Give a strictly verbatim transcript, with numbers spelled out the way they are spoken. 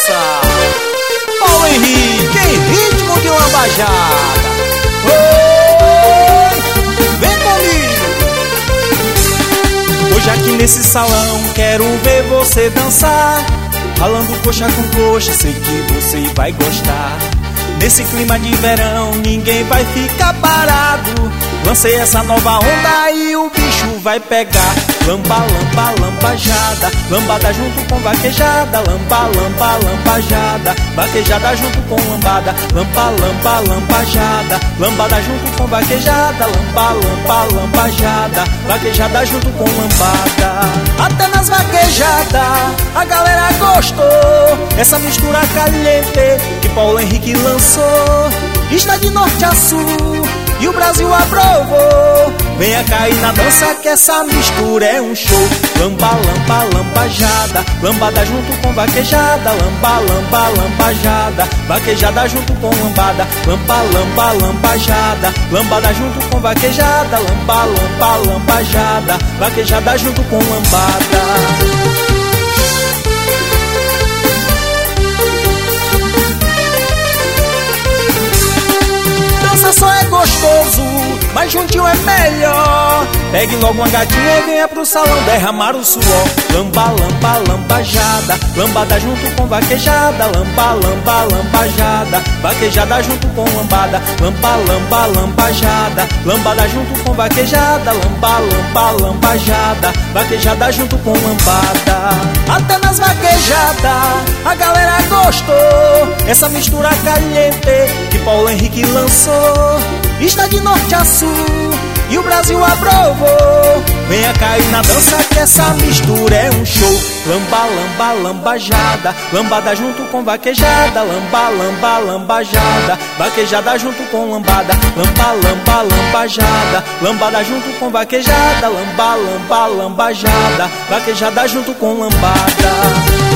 dança. Paulo Henrique em ritmo de lambajada. Oi, vem comigo. Hoje aqui nesse salão quero ver você dançar, ralando coxa com coxa, sei que você vai gostar. Nesse clima de verão ninguém vai ficar parado. Lancei essa nova onda e o bicho vai pegar. Lamba, lamba, lambajada, lambada junto com vaquejada. Lamba, lamba, lambajada, vaquejada junto com lambada. Lamba, lamba, lambajada, lambada junto com vaquejada. Lamba, lamba, lambajada, vaquejada junto com lambada. Até nas vaquejadas a galera gostou. Essa mistura caliente que Paulo Henrique lançou está de norte a sul e o Brasil aprovou. Venha cair na dança que essa mistura é um show. Lamba, lamba, lambajada, lambada junto com vaquejada. Lamba, lamba, lambajada, vaquejada junto com lambada. Lamba, lamba, lambajada, lambada junto com vaquejada. Lamba, lamba, lambajada, vaquejada junto com lambada. Só é gostoso, mas juntinho é melhor. Pegue logo uma gatinha e venha pro salão derramar o suor. Lamba, lamba, lambajada, lambada junto com vaquejada. Lamba, lamba, lambajada, vaquejada junto com lambada. Lamba, lamba, lambajada, lambada junto com vaquejada. Lamba, lamba, lambajada, vaquejada junto com lambada. Até nas vaquejadas a galera gostou. Essa mistura caliente que Paulo Henrique lançou está de norte a sul e o Brasil aprovou. Venha cair na dança que essa mistura é um show. Lamba, lamba, lambajada, lambada junto com vaquejada. Lamba, lamba, lambajada, vaquejada junto com lambada. Lamba, lamba, lambajada, lambada junto com vaquejada. Lamba, lamba, lambajada, vaquejada junto com lambada.